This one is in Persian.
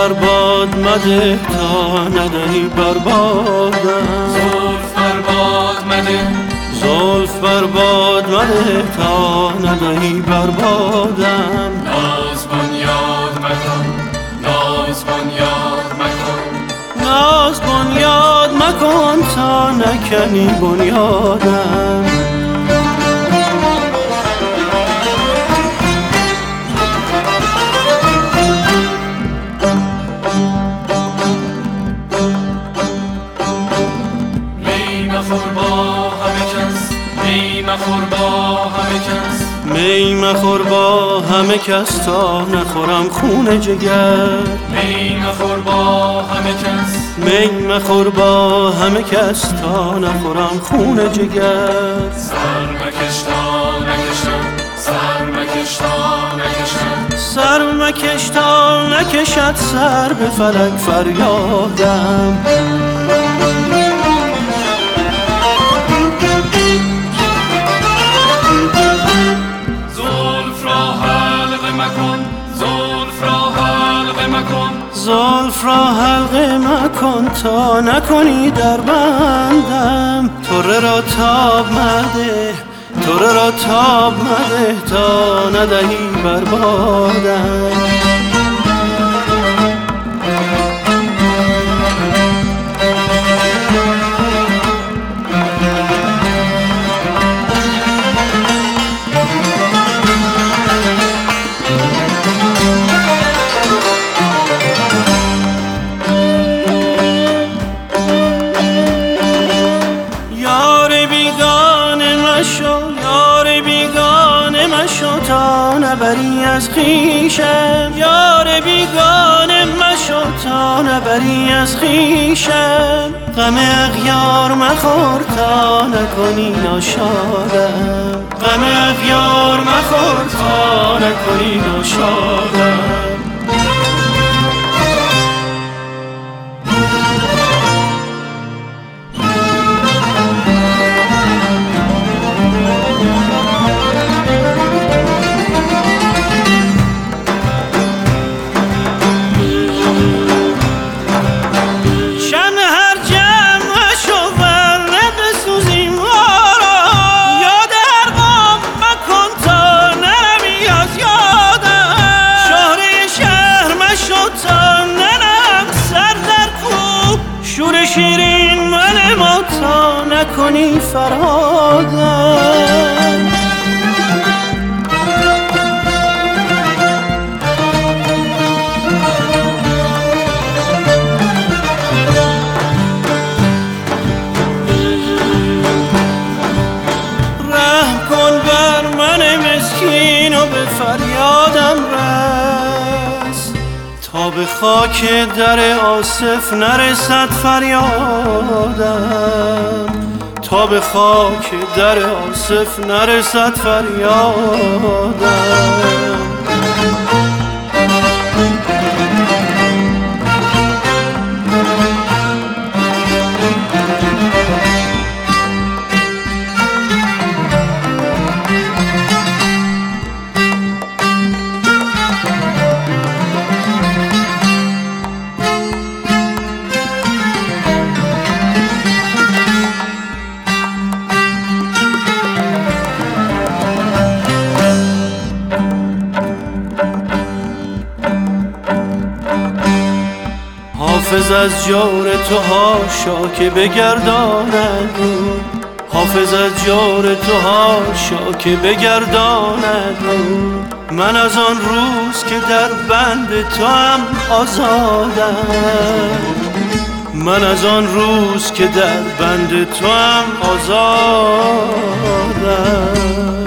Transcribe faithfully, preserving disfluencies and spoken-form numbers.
بر باد مده تا ندهی بر بادم، زلف بر باد مده، زلف بر باد مده تا ندهی بر بادم. ناز بنیاد مکن، ناز بنیاد مکن، ناز بنیاد مکن تا نکنی بنیادم. می مخور با همه کس، می مخور با همه کس، می مخور با همه کس تا نخورم خون جگر. می مخور با همه کس، می مخور با همه کس تا نخورم خون جگر. سر مکش تا نکشم، سر مکش تا نکشم، سر مکش تا نکشد سر به فلک فریادم. زلف را حلقه مکن، زلف را حلقه مکن، زلف را حلقه مکن تا نکنی در بندم. توره را تاب مده، توره را تاب مده تا ندهی بر بادم. یار بیگانه مشو، یار بیگانه مشو تا نبری از خویشم. یار بیگانه مشو تا نبری از خویشم. غم اغیار مخور تا نکنی ناشادم. غم اغیار مخور تا نکنی ناشادم. شیرین من ما تا نکنی فرهادم. رحم کن بر من مسکین و به فریادم رس تا به خاک در آصف نرسد فریادم. تا به خاک در آصف نرسد فریادم. حافظ از جور تو هاشا که بگرداند رو. حافظ از جور تو هاشا که بگرداند رو. من از آن روز که در بند تو هم آزادم. من از آن روز که در بند تو هم آزادم.